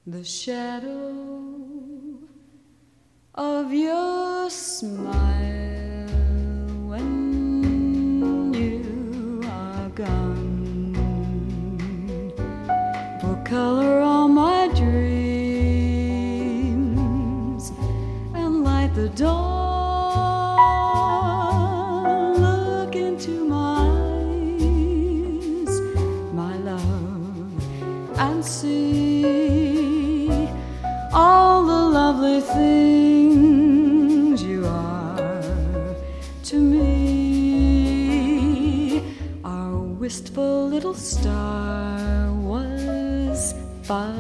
the shadow of your smile when you are gone will color all my dreams and light the dawn. Look into my eyes, my love, and see all the lovely things you are to me. Our wistful little star was far